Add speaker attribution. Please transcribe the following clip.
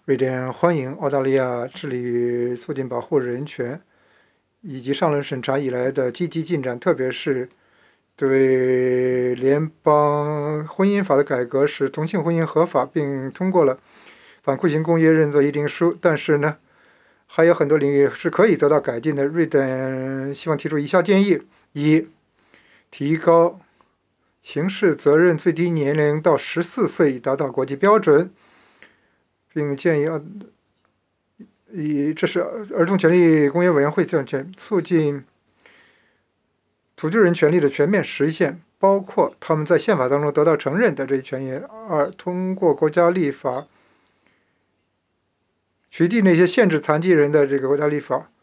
Speaker 1: 瑞典欢迎澳大利亚致力促进保护人权以及上轮审查以来的积极进展，特别是对联邦婚姻法的改革，使同性婚姻合法，并通过了反酷刑公约认罪议定书。但是呢，还有很多领域是可以得到改进的。瑞典希望提出以下建议：一、提高刑事责任最低年龄到14岁，以达到国际标准，并建议这是儿童权利公约委员会促进土著人权利的全面实现，包括他们在宪法当中得到承认的这一权益。二、通过国家立法取缔那些限制残疾人的这个国家立法，